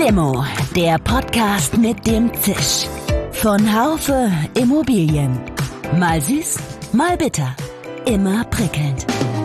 Limo, der Podcast mit dem Zisch. Von Haufe Immobilien. Mal süß, mal bitter. Immer prickelnd.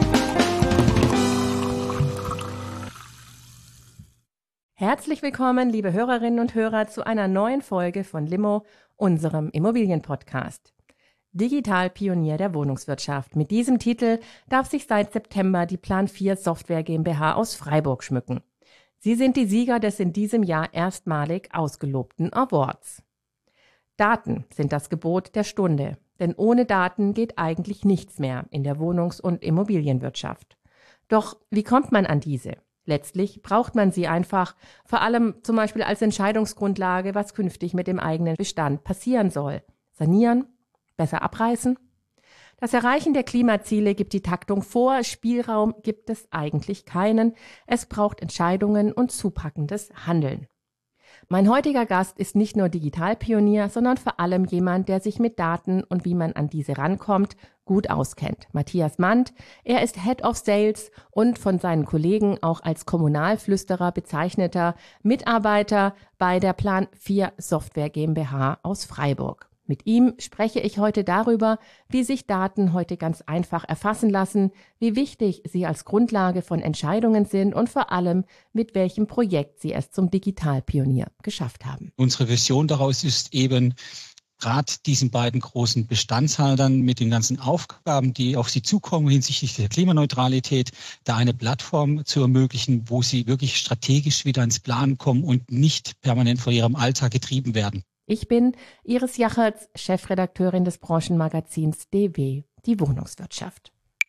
Herzlich willkommen, liebe Hörerinnen und Hörer, zu einer neuen Folge von Limo, unserem Immobilienpodcast. Digitalpionier der Wohnungswirtschaft. Mit diesem Titel darf sich seit September die Plan 4 Software GmbH aus Freiburg schmücken. Sie sind die Sieger des in diesem Jahr erstmalig ausgelobten Awards. Daten sind das Gebot der Stunde, denn ohne Daten geht eigentlich nichts mehr in der Wohnungs- und Immobilienwirtschaft. Doch wie kommt man an diese? Letztlich braucht man sie einfach, vor allem zum Beispiel als Entscheidungsgrundlage, was künftig mit dem eigenen Bestand passieren soll. Sanieren? Besser abreißen? Das Erreichen der Klimaziele gibt die Taktung vor, Spielraum gibt es eigentlich keinen. Es braucht Entscheidungen und zupackendes Handeln. Mein heutiger Gast ist nicht nur Digitalpionier, sondern vor allem jemand, der sich mit Daten und wie man an diese rankommt, gut auskennt. Matthias Mandt, er ist Head of Sales und von seinen Kollegen auch als Kommunalflüsterer bezeichneter Mitarbeiter bei der Plan 4 Software GmbH aus Freiburg. Mit ihm spreche ich heute darüber, wie sich Daten heute ganz einfach erfassen lassen, wie wichtig sie als Grundlage von Entscheidungen sind und vor allem, mit welchem Projekt sie es zum Digitalpionier geschafft haben. Unsere Vision daraus ist eben, gerade diesen beiden großen Bestandshaltern mit den ganzen Aufgaben, die auf sie zukommen hinsichtlich der Klimaneutralität, da eine Plattform zu ermöglichen, wo sie wirklich strategisch wieder ins Planen kommen und nicht permanent von ihrem Alltag getrieben werden. Ich bin Iris Jachertz, Chefredakteurin des Branchenmagazins DW, die Wohnungswirtschaft.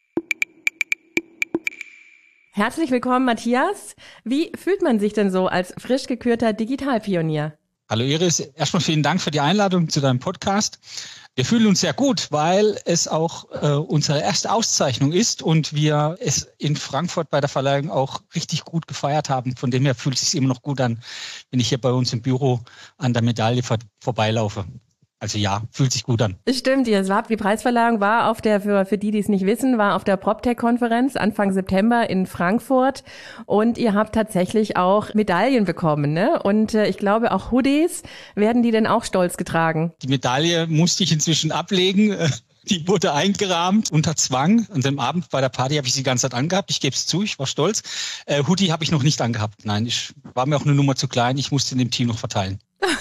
Herzlich willkommen, Matthias. Wie fühlt man sich denn so als frisch gekürter Digitalpionier? Hallo Iris, erstmal vielen Dank für die Einladung zu deinem Podcast. Wir fühlen uns sehr gut, weil es auch unsere erste Auszeichnung ist und wir es in Frankfurt bei der Verleihung auch richtig gut gefeiert haben. Von dem her fühlt es sich immer noch gut an, wenn ich hier bei uns im Büro an der Medaille vorbeilaufe. Also ja, fühlt sich gut an. Stimmt, die Preisverleihung war auf der, für die es nicht wissen, war auf der PropTech-Konferenz Anfang September in Frankfurt und ihr habt tatsächlich auch Medaillen bekommen, ne? Und ich glaube auch Hoodies, werden die denn auch stolz getragen? Die Medaille musste ich inzwischen ablegen. Die wurde eingerahmt unter Zwang. Und am Abend bei der Party habe ich sie die ganze Zeit angehabt. Ich gebe es zu, ich war stolz. Hoodie habe ich noch nicht angehabt. Nein, ich war mir auch eine Nummer zu klein. Ich musste in dem Team noch verteilen.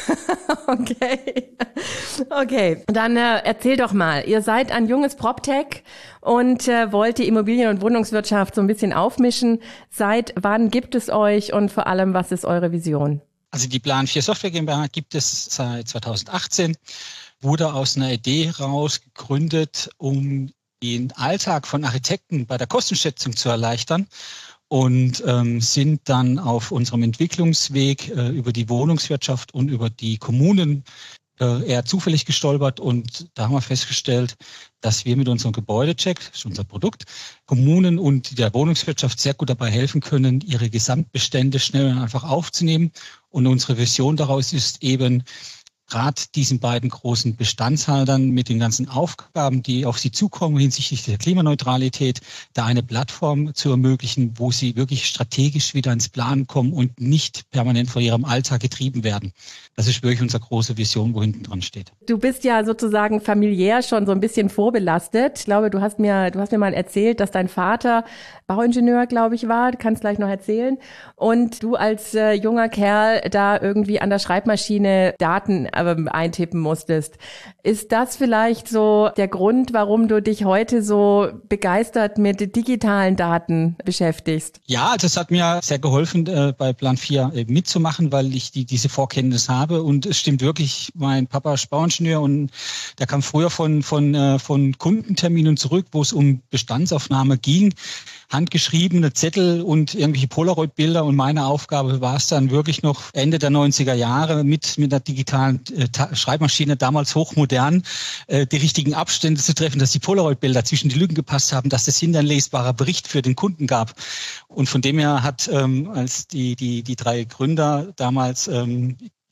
Okay, dann erzähl doch mal. Ihr seid ein junges PropTech und wollt die Immobilien- und Wohnungswirtschaft so ein bisschen aufmischen. Seit wann gibt es euch und vor allem, was ist eure Vision? Also die Plan 4 Software GmbH gibt es seit 2018, wurde aus einer Idee raus gegründet, um den Alltag von Architekten bei der Kostenschätzung zu erleichtern. Und sind dann auf unserem Entwicklungsweg über die Wohnungswirtschaft und über die Kommunen eher zufällig gestolpert. Und da haben wir festgestellt, dass wir mit unserem Gebäudecheck, das ist unser Produkt, Kommunen und der Wohnungswirtschaft sehr gut dabei helfen können, ihre Gesamtbestände schnell und einfach aufzunehmen. Und unsere Vision daraus ist eben, gerade diesen beiden großen Bestandshaltern mit den ganzen Aufgaben, die auf sie zukommen hinsichtlich der Klimaneutralität, da eine Plattform zu ermöglichen, wo sie wirklich strategisch wieder ins Planen kommen und nicht permanent von ihrem Alltag getrieben werden. Das ist wirklich unsere große Vision, wo hinten dran steht. Du bist ja sozusagen familiär schon so ein bisschen vorbelastet. Ich glaube, du hast mir mal erzählt, dass dein Vater Bauingenieur, glaube ich, war. Du kannst gleich noch erzählen. Und du als junger Kerl da irgendwie an der Schreibmaschine Daten eintippen musstest. Ist das vielleicht so der Grund, warum du dich heute so begeistert mit digitalen Daten beschäftigst? Ja, das hat mir sehr geholfen, bei Plan 4 mitzumachen, weil ich diese Vorkenntnis habe. Und es stimmt wirklich, mein Papa ist Bauingenieur und der kam früher von Kundenterminen zurück, wo es um Bestandsaufnahme ging. Handgeschriebene Zettel und irgendwelche Polaroid-Bilder und meine Aufgabe war es dann wirklich noch Ende der 90er Jahre mit einer digitalen Schreibmaschine, damals hochmodern, die richtigen Abstände zu treffen, dass die Polaroid-Bilder zwischen die Lücken gepasst haben, dass es hinterher ein lesbarer Bericht für den Kunden gab. Und von dem her hat als die drei Gründer damals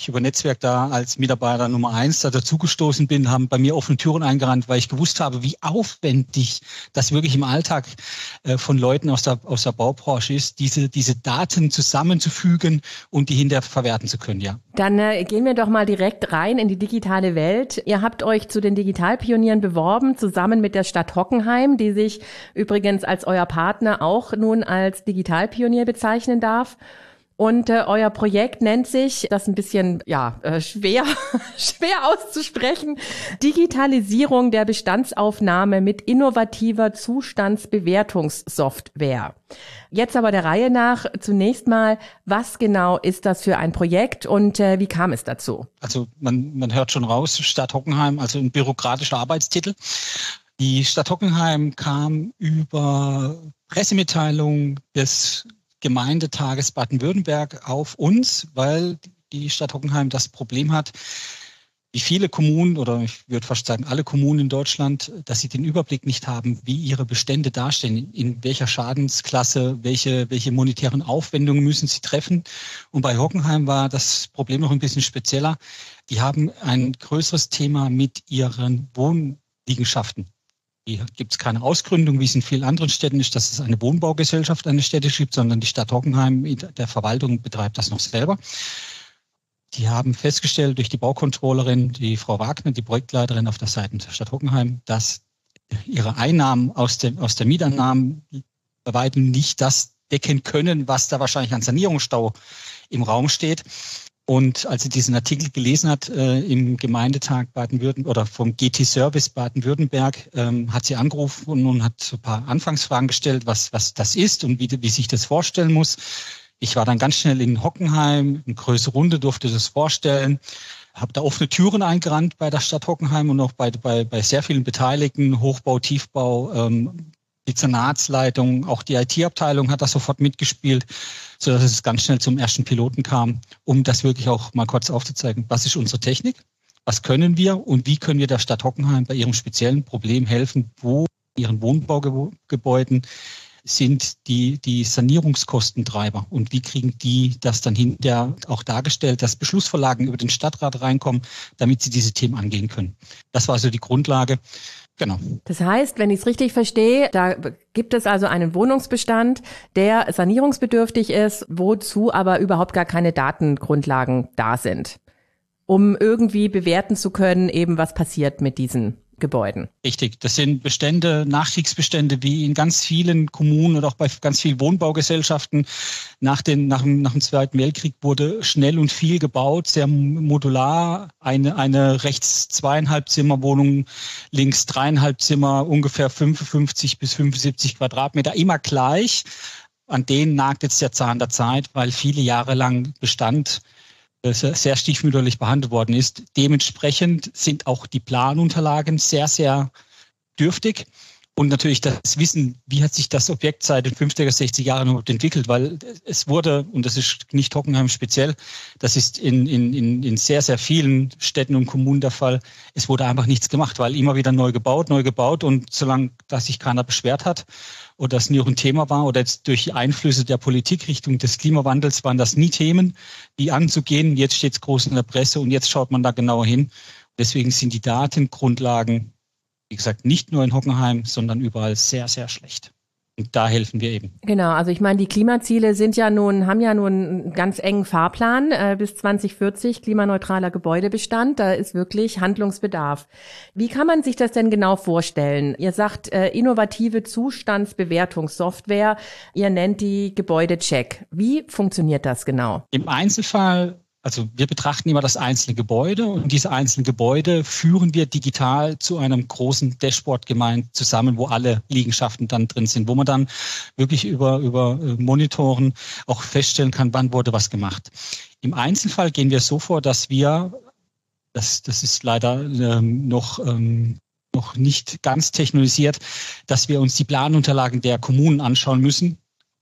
ich über Netzwerk da als Mitarbeiter Nummer 1 da dazugestoßen bin, haben bei mir offene Türen eingerannt, weil ich gewusst habe, wie aufwendig das wirklich im Alltag von Leuten aus der Baubranche ist, diese Daten zusammenzufügen und die hinterher verwerten zu können, ja. Dann gehen wir doch mal direkt rein in die digitale Welt. Ihr habt euch zu den Digitalpionieren beworben, zusammen mit der Stadt Hockenheim, die sich übrigens als euer Partner auch nun als Digitalpionier bezeichnen darf. Und euer Projekt nennt sich, das ist ein bisschen schwer auszusprechen, Digitalisierung der Bestandsaufnahme mit innovativer Zustandsbewertungssoftware. Jetzt aber der Reihe nach zunächst mal, was genau ist das für ein Projekt und wie kam es dazu? Also man hört schon raus, Stadt Hockenheim, also ein bürokratischer Arbeitstitel. Die Stadt Hockenheim kam über Pressemitteilung des Gemeindetages Baden-Württemberg auf uns, weil die Stadt Hockenheim das Problem hat, wie viele Kommunen oder ich würde fast sagen alle Kommunen in Deutschland, dass sie den Überblick nicht haben, wie ihre Bestände dastehen, in welcher Schadensklasse, welche monetären Aufwendungen müssen sie treffen. Und bei Hockenheim war das Problem noch ein bisschen spezieller. Die haben ein größeres Thema mit ihren Wohnliegenschaften. Hier gibt es keine Ausgründung, wie es in vielen anderen Städten ist, dass es eine Wohnbaugesellschaft eines Städtes gibt, sondern die Stadt Hockenheim der Verwaltung betreibt das noch selber. Die haben festgestellt durch die Baucontrollerin, die Frau Wagner, die Projektleiterin auf der Seite der Stadt Hockenheim, dass ihre Einnahmen aus der Mietannahmen bei weitem nicht das decken können, was da wahrscheinlich an Sanierungsstau im Raum steht. Und als sie diesen Artikel gelesen hat im Gemeindetag Baden-Württemberg oder vom GT Service Baden-Württemberg, hat sie angerufen und hat so ein paar Anfangsfragen gestellt, was das ist und wie sich das vorstellen muss. Ich war dann ganz schnell in Hockenheim, eine größere Runde, durfte das vorstellen, habe da offene Türen eingerannt bei der Stadt Hockenheim und auch bei sehr vielen Beteiligten, Hochbau, Tiefbau, die Zernatsleitung, auch die IT-Abteilung hat da sofort mitgespielt, sodass es ganz schnell zum ersten Piloten kam, um das wirklich auch mal kurz aufzuzeigen. Was ist unsere Technik? Was können wir und wie können wir der Stadt Hockenheim bei ihrem speziellen Problem helfen? Wo in ihren Wohnbaugebäuden sind die Sanierungskostentreiber und wie kriegen die das dann hinterher auch dargestellt, dass Beschlussvorlagen über den Stadtrat reinkommen, damit sie diese Themen angehen können. Das war so die Grundlage. Genau. Das heißt, wenn ich es richtig verstehe, da gibt es also einen Wohnungsbestand, der sanierungsbedürftig ist, wozu aber überhaupt gar keine Datengrundlagen da sind, um irgendwie bewerten zu können, eben was passiert mit diesen Gebäuden. Richtig, das sind Bestände, Nachkriegsbestände, wie in ganz vielen Kommunen oder auch bei ganz vielen Wohnbaugesellschaften. Nach dem Zweiten Weltkrieg wurde schnell und viel gebaut, sehr modular. Eine rechts 2,5 Zimmer Wohnung, links 3,5 Zimmer, ungefähr 55 bis 75 Quadratmeter, immer gleich. An denen nagt jetzt der Zahn der Zeit, weil viele Jahre lang Bestand sehr stiefmütterlich behandelt worden ist. Dementsprechend sind auch die Planunterlagen sehr, sehr dürftig. Und natürlich das Wissen, wie hat sich das Objekt seit den 50er, 60er Jahren überhaupt entwickelt, weil es wurde, und das ist nicht Hockenheim speziell, das ist in sehr, sehr vielen Städten und Kommunen der Fall, es wurde einfach nichts gemacht, weil immer wieder neu gebaut und solange dass sich keiner beschwert hat oder das nie auch ein Thema war oder jetzt durch Einflüsse der Politik Richtung des Klimawandels waren das nie Themen, die anzugehen. Jetzt steht es groß in der Presse und jetzt schaut man da genauer hin. Deswegen sind die Datengrundlagen, wie gesagt, nicht nur in Hockenheim, sondern überall sehr, sehr schlecht. Und da helfen wir eben. Genau, also ich meine, die Klimaziele haben ja nun einen ganz engen Fahrplan bis 2040, klimaneutraler Gebäudebestand. Da ist wirklich Handlungsbedarf. Wie kann man sich das denn genau vorstellen? Ihr sagt innovative Zustandsbewertungssoftware, ihr nennt die Gebäudecheck. Wie funktioniert das genau? Im Einzelfall, also wir betrachten immer das einzelne Gebäude und diese einzelnen Gebäude führen wir digital zu einem großen Dashboard gemeint zusammen, wo alle Liegenschaften dann drin sind, wo man dann wirklich über Monitoren auch feststellen kann, wann wurde was gemacht. Im Einzelfall gehen wir so vor, dass wir, das ist leider noch nicht ganz technologisiert, dass wir uns die Planunterlagen der Kommunen anschauen müssen.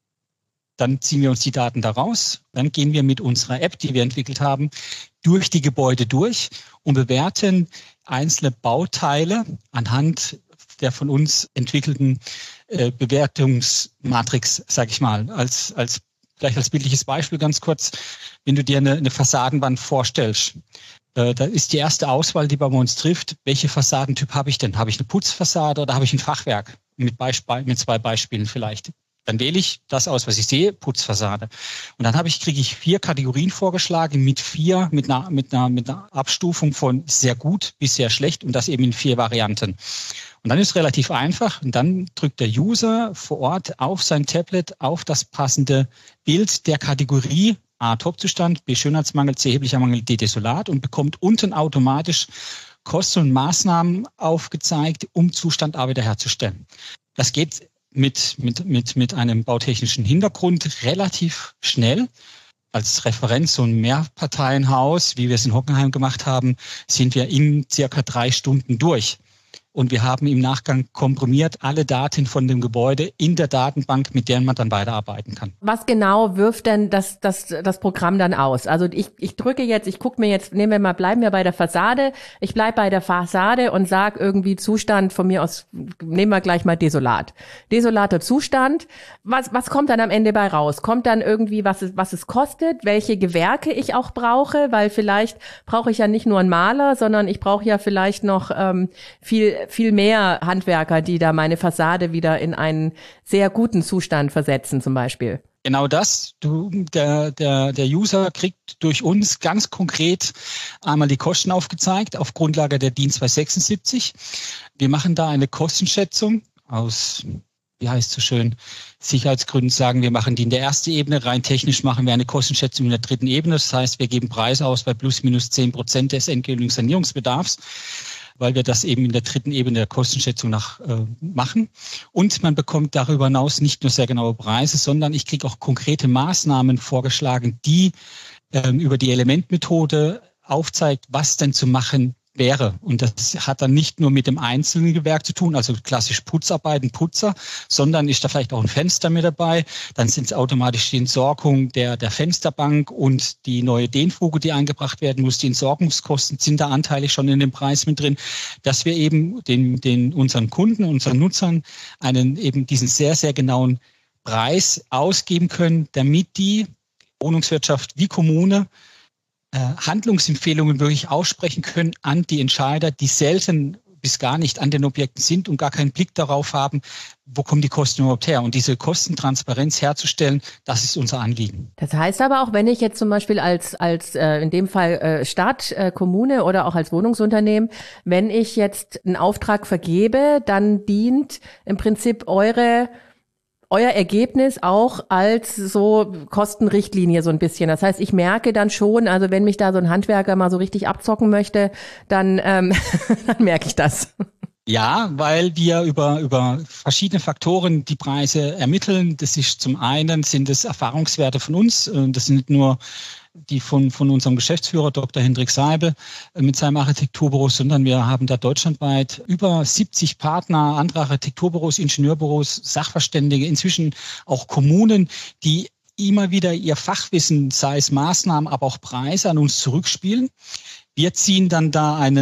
Dann ziehen wir uns die Daten da raus. Dann gehen wir mit unserer App, die wir entwickelt haben, durch die Gebäude durch und bewerten einzelne Bauteile anhand der von uns entwickelten Bewertungsmatrix, sage ich mal, als vielleicht als bildliches Beispiel ganz kurz, wenn du dir eine Fassadenwand vorstellst. Da ist die erste Auswahl, die bei uns trifft, welche Fassadentyp habe ich denn? Habe ich eine Putzfassade oder habe ich ein Fachwerk? Mit 2 Beispielen vielleicht. Dann wähle ich das aus, was ich sehe, Putzfassade. Und dann kriege ich 4 Kategorien vorgeschlagen mit einer Abstufung von sehr gut bis sehr schlecht und das eben in 4 Varianten. Und dann ist es relativ einfach und dann drückt der User vor Ort auf sein Tablet auf das passende Bild der Kategorie A, Topzustand, B, Schönheitsmangel, C, erheblicher Mangel, D, desolat und bekommt unten automatisch Kosten und Maßnahmen aufgezeigt, um Zustand A wiederherzustellen. Das geht mit einem bautechnischen Hintergrund relativ schnell. Als Referenz so ein Mehrparteienhaus, wie wir es in Hockenheim gemacht haben, sind wir in circa 3 Stunden durch. Und wir haben im Nachgang komprimiert alle Daten von dem Gebäude in der Datenbank, mit der man dann weiterarbeiten kann. Was genau wirft denn das Programm dann aus? Also ich drücke jetzt, ich gucke mir jetzt, bleiben wir bei der Fassade. Ich bleibe bei der Fassade und sage irgendwie Zustand von mir aus, nehmen wir gleich mal desolat. Desolater Zustand. Was kommt dann am Ende bei raus? Kommt dann irgendwie, was es kostet, welche Gewerke ich auch brauche? Weil vielleicht brauche ich ja nicht nur einen Maler, sondern ich brauche ja vielleicht noch viel mehr Handwerker, die da meine Fassade wieder in einen sehr guten Zustand versetzen zum Beispiel. Genau das. Der User kriegt durch uns ganz konkret einmal die Kosten aufgezeigt auf Grundlage der DIN 276. Wir machen da eine Kostenschätzung aus, wie heißt es so schön, Sicherheitsgründen sagen wir, machen die in der ersten Ebene. Rein technisch machen wir eine Kostenschätzung in der 3. Ebene. Das heißt, wir geben Preise aus bei plus minus 10% des endgültigen Sanierungsbedarfs, weil wir das eben in der 3. Ebene der Kostenschätzung machen. Und man bekommt darüber hinaus nicht nur sehr genaue Preise, sondern ich kriege auch konkrete Maßnahmen vorgeschlagen, die über die Elementmethode aufzeigt, was denn zu machen wäre. Und das hat dann nicht nur mit dem einzelnen Gewerk zu tun, also klassisch Putzarbeiten, Putzer, sondern ist da vielleicht auch ein Fenster mit dabei. Dann sind es automatisch die Entsorgung der Fensterbank und die neue Dehnfuge, die eingebracht werden muss. Die Entsorgungskosten sind da anteilig schon in dem Preis mit drin, dass wir eben unseren Kunden, unseren Nutzern eben diesen sehr, sehr genauen Preis ausgeben können, damit die Wohnungswirtschaft wie Kommune Handlungsempfehlungen wirklich aussprechen können an die Entscheider, die selten bis gar nicht an den Objekten sind und gar keinen Blick darauf haben, wo kommen die Kosten überhaupt her. Und diese Kostentransparenz herzustellen, das ist unser Anliegen. Das heißt aber auch, wenn ich jetzt zum Beispiel als in dem Fall Stadt, Kommune oder auch als Wohnungsunternehmen, wenn ich jetzt einen Auftrag vergebe, dann dient im Prinzip euer Ergebnis auch als so Kostenrichtlinie so ein bisschen. Das heißt, ich merke dann schon, also wenn mich da so ein Handwerker mal so richtig abzocken möchte, dann, dann merke ich das. Ja, weil wir über verschiedene Faktoren die Preise ermitteln. Das ist zum einen sind es Erfahrungswerte von uns. Das sind nicht nur die von unserem Geschäftsführer Dr. Hendrik Seibel mit seinem Architekturbüro, sondern wir haben da deutschlandweit über 70 Partner, andere Architekturbüros, Ingenieurbüros, Sachverständige, inzwischen auch Kommunen, die immer wieder ihr Fachwissen, sei es Maßnahmen, aber auch Preise an uns zurückspielen. Wir ziehen dann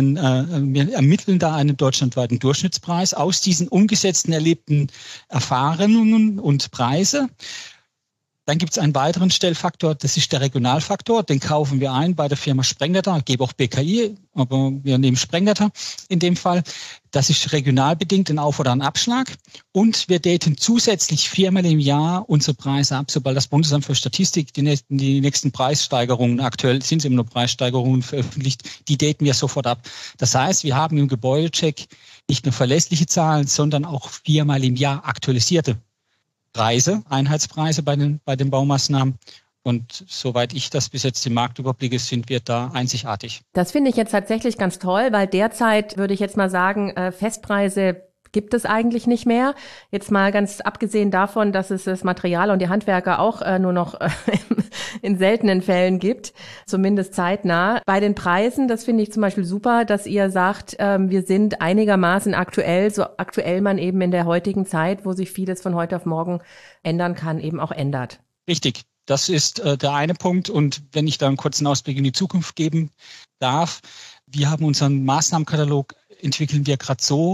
wir ermitteln da einen deutschlandweiten Durchschnittspreis aus diesen umgesetzten, erlebten Erfahrungen und Preise. Dann gibt es einen weiteren Stellfaktor, das ist der Regionalfaktor. Den kaufen wir ein bei der Firma Sprengnetter. Ich gebe auch BKI, aber wir nehmen Sprengnetter in dem Fall. Das ist regional bedingt ein Auf- oder ein Abschlag. Und wir daten zusätzlich 4-mal im Jahr unsere Preise ab, sobald das Bundesamt für Statistik die nächsten Preissteigerungen, aktuell sind es immer nur Preissteigerungen veröffentlicht, die daten wir sofort ab. Das heißt, wir haben im Gebäudecheck nicht nur verlässliche Zahlen, sondern auch 4-mal im Jahr aktualisierte Preise, Einheitspreise bei den Baumaßnahmen. Und soweit ich das bis jetzt im Markt überblicke, sind wir da einzigartig. Das finde ich jetzt tatsächlich ganz toll, weil derzeit würde ich jetzt mal sagen, Festpreise gibt es eigentlich nicht mehr. Jetzt mal ganz abgesehen davon, dass es das Material und die Handwerker auch nur noch in seltenen Fällen gibt, zumindest zeitnah. Bei den Preisen, das finde ich zum Beispiel super, dass ihr sagt, wir sind einigermaßen aktuell, so aktuell man eben in der heutigen Zeit, wo sich vieles von heute auf morgen ändern kann, eben auch ändert. Richtig. Das ist der eine Punkt. Und wenn ich da einen kurzen Ausblick in die Zukunft geben darf, wir haben unseren Maßnahmenkatalog, entwickeln wir gerade so,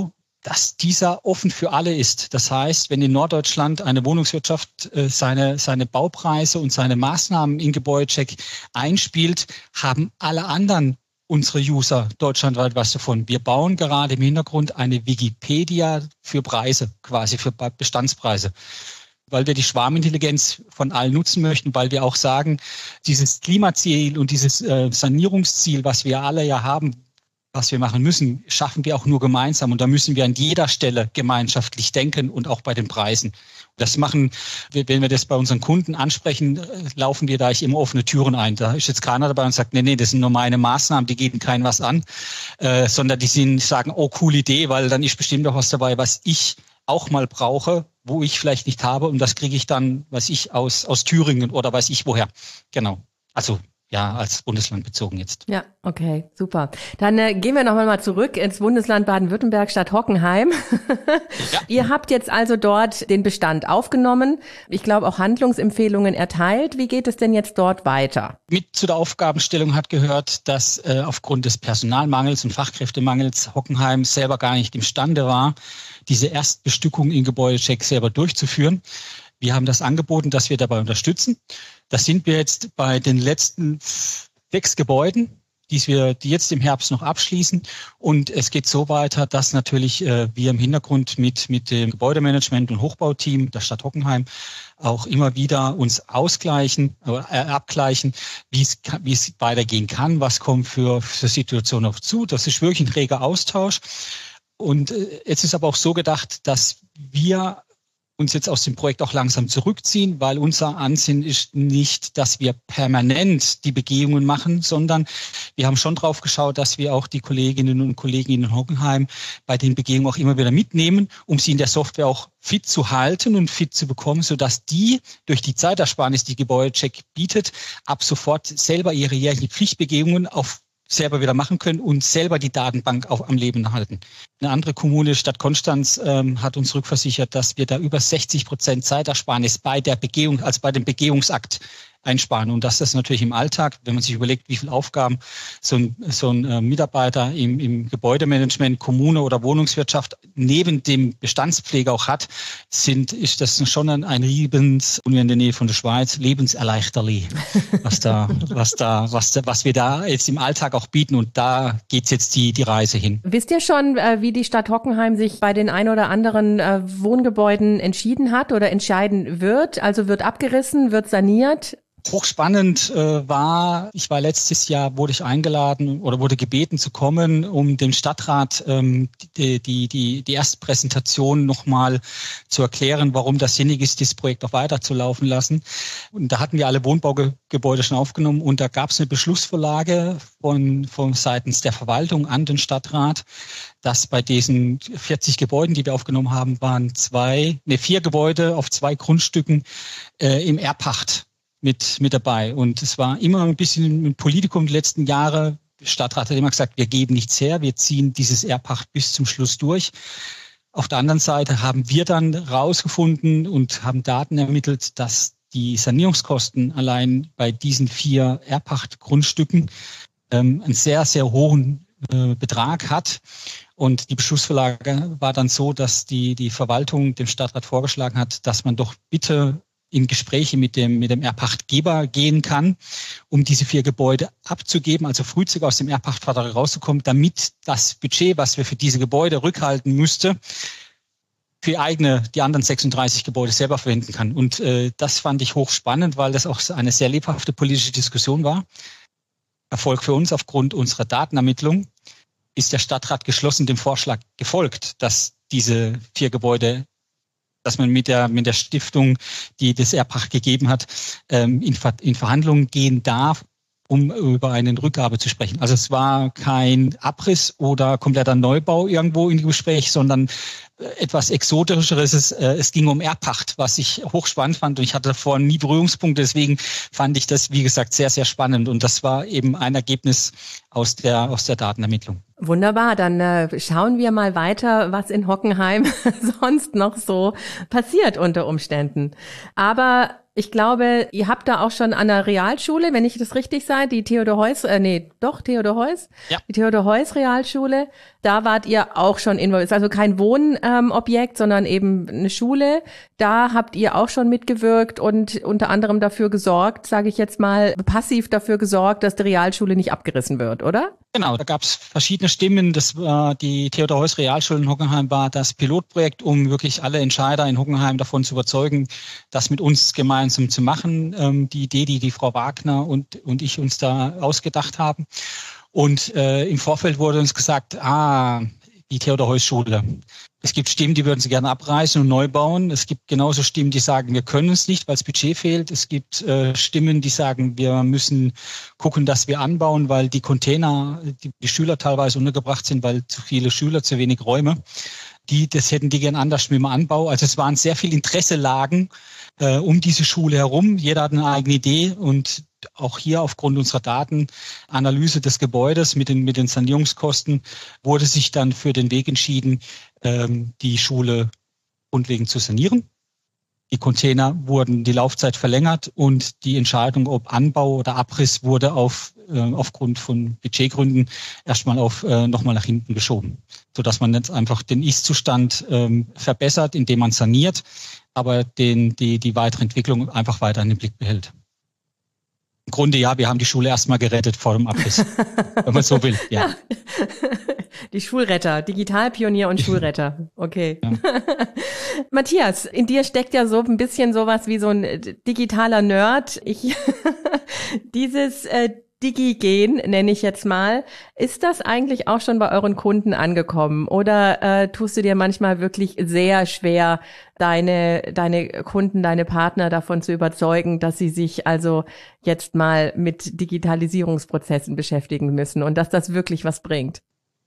dass dieser offen für alle ist. Das heißt, wenn in Norddeutschland eine Wohnungswirtschaft seine Baupreise und seine Maßnahmen in Gebäudecheck einspielt, haben alle anderen unsere User deutschlandweit was davon. Wir bauen gerade im Hintergrund eine Wikipedia für Preise, quasi für Bestandspreise, weil wir die Schwarmintelligenz von allen nutzen möchten, weil wir auch sagen, dieses Klimaziel und dieses Sanierungsziel, was wir alle ja haben, was wir machen müssen, schaffen wir auch nur gemeinsam. Und da müssen wir an jeder Stelle gemeinschaftlich denken und auch bei den Preisen. Das machen, wenn wir das bei unseren Kunden ansprechen, laufen wir da immer offene Türen ein. Da ist jetzt keiner dabei und sagt, nee, das sind nur meine Maßnahmen, die gehen keinem was an, sondern die sagen, oh, coole Idee, weil dann ist bestimmt auch was dabei, was ich auch mal brauche, wo ich vielleicht nicht habe. Und das kriege ich dann, weiß ich, aus Thüringen oder weiß ich woher. Genau. Also ja, als Bundesland bezogen jetzt. Ja, okay, super. Dann gehen wir noch mal zurück ins Bundesland Baden-Württemberg statt Hockenheim. Ja. Ihr habt jetzt also dort den Bestand aufgenommen. Ich glaube auch Handlungsempfehlungen erteilt. Wie geht es denn jetzt dort weiter? Mit zu der Aufgabenstellung hat gehört, dass aufgrund des Personalmangels und Fachkräftemangels Hockenheim selber gar nicht imstande war, diese Erstbestückung in Gebäudecheck selber durchzuführen. Wir haben das angeboten, dass wir dabei unterstützen. Das sind wir jetzt bei den letzten 6 Gebäuden, die jetzt im Herbst noch abschließen. Und es geht so weiter, dass natürlich wir im Hintergrund mit dem Gebäudemanagement und Hochbauteam der Stadt Hockenheim auch immer wieder uns abgleichen, wie es weitergehen kann, was kommt für Situationen auf zu. Das ist wirklich ein reger Austausch. Und jetzt ist aber auch so gedacht, dass wir uns jetzt aus dem Projekt auch langsam zurückziehen, weil unser Ansinnen ist nicht, dass wir permanent die Begehungen machen, sondern wir haben schon drauf geschaut, dass wir auch die Kolleginnen und Kollegen in Hockenheim bei den Begehungen auch immer wieder mitnehmen, um sie in der Software auch fit zu halten und fit zu bekommen, sodass die durch die Zeitersparnis, die Gebäudecheck bietet, ab sofort selber ihre jährlichen Pflichtbegehungen selber wieder machen können und selber die Datenbank auch am Leben halten. Eine andere Kommune, Stadt Konstanz, hat uns rückversichert, dass wir da über 60% Zeitersparnis bei der Begehung, also bei dem Begehungsakt einsparen. Und das ist natürlich im Alltag, wenn man sich überlegt, wie viele Aufgaben so ein Mitarbeiter im Gebäudemanagement, Kommune oder Wohnungswirtschaft neben dem Bestandspfleger auch hat, ist das schon ein Riebens, und wir in der Nähe von der Schweiz, Lebenserleichterli, was wir da jetzt im Alltag auch bieten. Und da geht's jetzt die Reise hin. Wisst ihr schon, wie die Stadt Hockenheim sich bei den ein oder anderen Wohngebäuden entschieden hat oder entscheiden wird? Also wird abgerissen, wird saniert? Hochspannend ich war letztes Jahr, wurde ich eingeladen oder wurde gebeten zu kommen, um dem Stadtrat die erste Präsentation nochmal zu erklären, warum das sinnig ist, dieses Projekt auch weiterzulaufen lassen. Und da hatten wir alle Wohnbaugebäude schon aufgenommen und da gab es eine Beschlussvorlage von seitens der Verwaltung an den Stadtrat, dass bei diesen 40 Gebäuden, die wir aufgenommen haben, waren 4 Gebäude auf 2 Grundstücken im Erbpacht mit dabei. Und es war immer ein bisschen ein Politikum die letzten Jahre. Der Stadtrat hat immer gesagt, wir geben nichts her, wir ziehen dieses Erbpacht bis zum Schluss durch. Auf der anderen Seite haben wir dann rausgefunden und haben Daten ermittelt, dass die Sanierungskosten allein bei diesen 4 Erbpachtgrundstücken einen sehr, sehr hohen Betrag hat. Und die Beschlussvorlage war dann so, dass die Verwaltung dem Stadtrat vorgeschlagen hat, dass man doch bitte in Gespräche mit dem Erbpachtgeber gehen kann, um diese 4 Gebäude abzugeben, also frühzeitig aus dem Erbpachtvertrag rauszukommen, damit das Budget, was wir für diese Gebäude rückhalten müsste, für die anderen 36 Gebäude selber verwenden kann. Und das fand ich hochspannend, weil das auch eine sehr lebhafte politische Diskussion war. Erfolg für uns aufgrund unserer Datenermittlung ist der Stadtrat geschlossen dem Vorschlag gefolgt, dass diese 4 Gebäude, dass man mit der Stiftung, die das Erbpacht gegeben hat, in Verhandlungen gehen darf, um über eine Rückgabe zu sprechen. Also es war kein Abriss oder kompletter Neubau irgendwo im Gespräch, sondern etwas Exotischeres. Es ging um Erbpacht, was ich hochspannend fand. Und ich hatte davor nie Berührungspunkte. Deswegen fand ich das, wie gesagt, sehr, sehr spannend. Und das war eben ein Ergebnis aus der Datenermittlung. Wunderbar, dann schauen wir mal weiter, was in Hockenheim sonst noch so passiert unter Umständen. Aber ich glaube, ihr habt da auch schon an der Realschule, wenn ich das richtig sage, die Theodor Heuss, Theodor Heuss? Ja. Die Theodor Heuss Realschule. da wart ihr auch schon involviert. Also kein Wohnobjekt, sondern eben eine Schule. Da habt ihr auch schon mitgewirkt und unter anderem dafür gesorgt, sage ich jetzt mal, passiv dafür gesorgt, dass die Realschule nicht abgerissen wird, oder? Genau, da gab es verschiedene Stimmen. Das war die Theodor-Heuss Realschule in Hockenheim war das Pilotprojekt, um wirklich alle Entscheider in Hockenheim davon zu überzeugen, das mit uns gemeinsam zu machen. Die Idee, die Frau Wagner und ich uns da ausgedacht haben. Und im Vorfeld wurde uns gesagt, die Theodor-Heuss-Schule. Es gibt Stimmen, die würden sie gerne abreißen und neu bauen. Es gibt genauso Stimmen, die sagen, wir können es nicht, weil das Budget fehlt. Es gibt Stimmen, die sagen, wir müssen gucken, dass wir anbauen, weil die Container, die Schüler teilweise untergebracht sind, weil zu viele Schüler, zu wenig Räume. Das hätten die gern anders mit dem Anbau. Also es waren sehr viel Interesselagen um diese Schule herum. Jeder hat eine eigene Idee und auch hier aufgrund unserer Datenanalyse des Gebäudes mit den Sanierungskosten wurde sich dann für den Weg entschieden, die Schule grundlegend zu sanieren. Die Container wurden die Laufzeit verlängert und die Entscheidung, ob Anbau oder Abriss, wurde aufgrund von Budgetgründen erstmal nochmal nach hinten geschoben, sodass man jetzt einfach den Ist-Zustand verbessert, indem man saniert, aber die weitere Entwicklung einfach weiter in den Blick behält. Im Grunde ja, wir haben die Schule erstmal gerettet vor dem Abriss, wenn man so will. Ja. Die Schulretter, Digitalpionier und Schulretter. Okay. Ja. Matthias, in dir steckt ja so ein bisschen sowas wie so ein digitaler Nerd. Dieses Digi-Gen, nenne ich jetzt mal. Ist das eigentlich auch schon bei euren Kunden angekommen? Oder tust du dir manchmal wirklich sehr schwer, deine Kunden, deine Partner davon zu überzeugen, dass sie sich also jetzt mal mit Digitalisierungsprozessen beschäftigen müssen und dass das wirklich was bringt?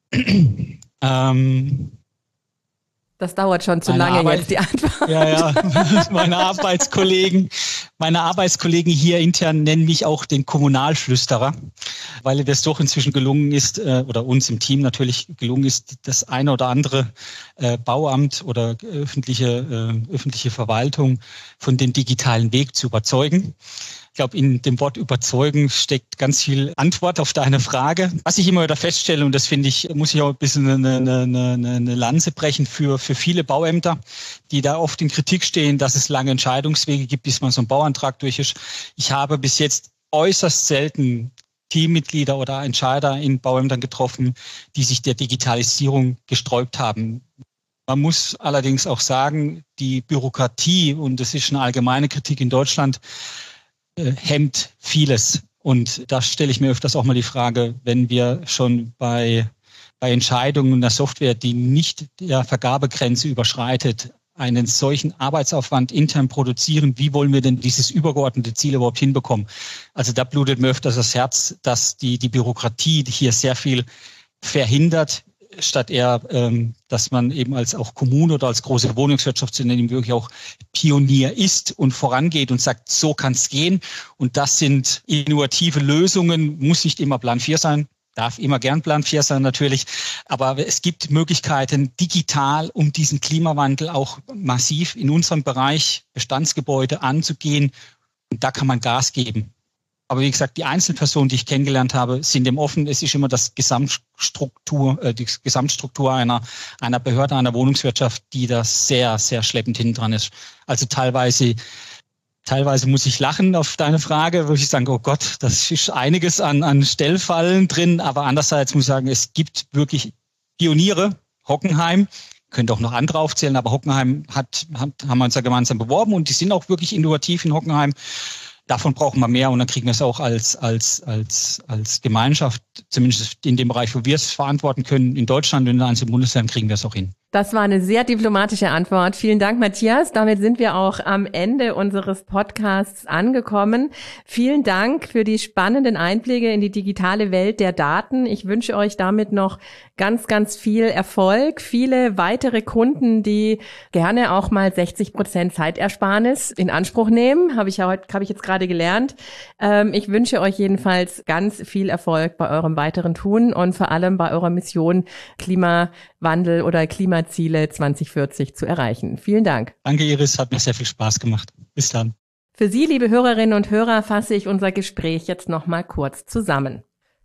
Das dauert schon zu lange jetzt, die Antwort. Ja. Meine Arbeitskollegen hier intern nennen mich auch den Kommunalflüsterer, weil es doch inzwischen gelungen ist, oder uns im Team natürlich gelungen ist, das eine oder andere Bauamt oder öffentliche Verwaltung von dem digitalen Weg zu überzeugen. Ich glaube, in dem Wort überzeugen steckt ganz viel Antwort auf deine Frage. Was ich immer wieder feststelle, und das finde ich, muss ich auch ein bisschen eine Lanze brechen für viele Bauämter, die da oft in Kritik stehen, dass es lange Entscheidungswege gibt, bis man so einen Bauantrag durch ist. Ich habe bis jetzt äußerst selten Teammitglieder oder Entscheider in Bauämtern getroffen, die sich der Digitalisierung gesträubt haben. Man muss allerdings auch sagen, die Bürokratie, und das ist eine allgemeine Kritik in Deutschland, hemmt vieles. Und da stelle ich mir öfters auch mal die Frage, wenn wir schon bei Entscheidungen der Software, die nicht der Vergabegrenze überschreitet, einen solchen Arbeitsaufwand intern produzieren, wie wollen wir denn dieses übergeordnete Ziel überhaupt hinbekommen? Also da blutet mir öfters das Herz, dass die Bürokratie hier sehr viel verhindert, statt eher, dass man eben als auch Kommune oder als große Wohnungswirtschaftsunternehmen wirklich auch Pionier ist und vorangeht und sagt, so kann es gehen. Und das sind innovative Lösungen, muss nicht immer Plan 4 sein, darf immer gern Plan 4 sein natürlich, aber es gibt Möglichkeiten digital, um diesen Klimawandel auch massiv in unserem Bereich Bestandsgebäude anzugehen. Und da kann man Gas geben. Aber wie gesagt, die Einzelpersonen, die ich kennengelernt habe, sind dem offen. Es ist immer die Gesamtstruktur einer Behörde, einer Wohnungswirtschaft, die da sehr, sehr schleppend hinten dran ist. Also teilweise muss ich lachen auf deine Frage, wo ich sage, oh Gott, das ist einiges an Stellfallen drin. Aber andererseits muss ich sagen, es gibt wirklich Pioniere. Hockenheim, könnte auch noch andere aufzählen, aber Hockenheim haben wir uns ja gemeinsam beworben und die sind auch wirklich innovativ in Hockenheim. Davon brauchen wir mehr und dann kriegen wir es auch als Gemeinschaft, zumindest in dem Bereich, wo wir es verantworten können, in Deutschland und in den einzelnen Bundesländern kriegen wir es auch hin. Das war eine sehr diplomatische Antwort. Vielen Dank, Matthias. Damit sind wir auch am Ende unseres Podcasts angekommen. Vielen Dank für die spannenden Einblicke in die digitale Welt der Daten. Ich wünsche euch damit noch ganz, ganz viel Erfolg, viele weitere Kunden, die gerne auch mal 60% Zeitersparnis in Anspruch nehmen. Habe ich jetzt gerade gelernt. Ich wünsche euch jedenfalls ganz viel Erfolg bei eurem weiteren Tun und vor allem bei eurer Mission, Klimawandel oder Klimaziele 2040 zu erreichen. Vielen Dank. Danke, Iris. Hat mir sehr viel Spaß gemacht. Bis dann. Für Sie, liebe Hörerinnen und Hörer, fasse ich unser Gespräch jetzt noch mal kurz zusammen.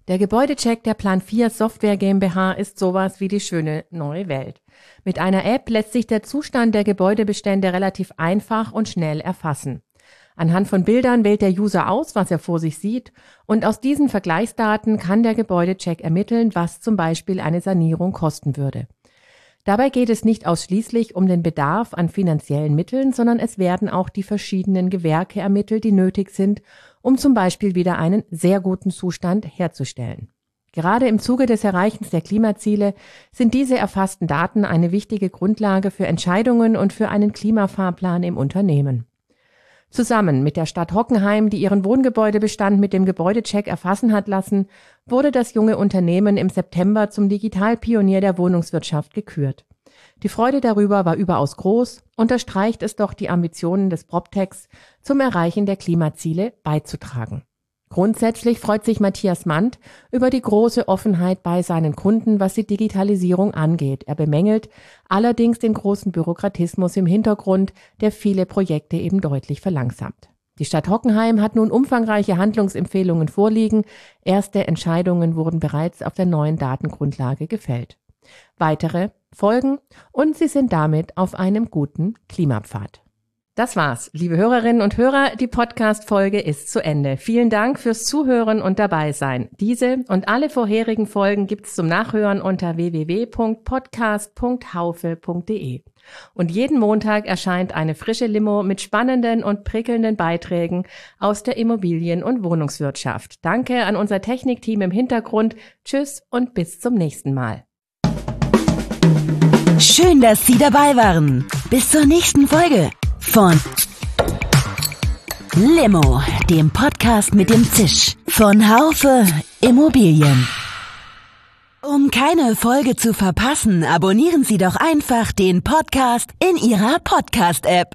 Der Gebäudecheck der Plan 4 Software GmbH ist sowas wie die schöne neue Welt. Mit einer App lässt sich der Zustand der Gebäudebestände relativ einfach und schnell erfassen. Anhand von Bildern wählt der User aus, was er vor sich sieht, und aus diesen Vergleichsdaten kann der Gebäudecheck ermitteln, was zum Beispiel eine Sanierung kosten würde. Dabei geht es nicht ausschließlich um den Bedarf an finanziellen Mitteln, sondern es werden auch die verschiedenen Gewerke ermittelt, die nötig sind, um zum Beispiel wieder einen sehr guten Zustand herzustellen. Gerade im Zuge des Erreichens der Klimaziele sind diese erfassten Daten eine wichtige Grundlage für Entscheidungen und für einen Klimafahrplan im Unternehmen. Zusammen mit der Stadt Hockenheim, die ihren Wohngebäudebestand mit dem Gebäudecheck erfassen hat lassen, wurde das junge Unternehmen im September zum Digitalpionier der Wohnungswirtschaft gekürt. Die Freude darüber war überaus groß, unterstreicht es doch die Ambitionen des PropTechs, zum Erreichen der Klimaziele beizutragen. Grundsätzlich freut sich Matthias Mand über die große Offenheit bei seinen Kunden, was die Digitalisierung angeht. Er bemängelt allerdings den großen Bürokratismus im Hintergrund, der viele Projekte eben deutlich verlangsamt. Die Stadt Hockenheim hat nun umfangreiche Handlungsempfehlungen vorliegen. Erste Entscheidungen wurden bereits auf der neuen Datengrundlage gefällt. Weitere folgen und sie sind damit auf einem guten Klimapfad. Das war's, liebe Hörerinnen und Hörer, die Podcast-Folge ist zu Ende. Vielen Dank fürs Zuhören und Dabeisein. Diese und alle vorherigen Folgen gibt's zum Nachhören unter www.podcast.haufe.de. Und jeden Montag erscheint eine frische Limo mit spannenden und prickelnden Beiträgen aus der Immobilien- und Wohnungswirtschaft. Danke an unser Technikteam im Hintergrund. Tschüss und bis zum nächsten Mal. Schön, dass Sie dabei waren. Bis zur nächsten Folge von Limo, dem Podcast mit dem Zisch von Haufe Immobilien. Um keine Folge zu verpassen, abonnieren Sie doch einfach den Podcast in Ihrer Podcast-App.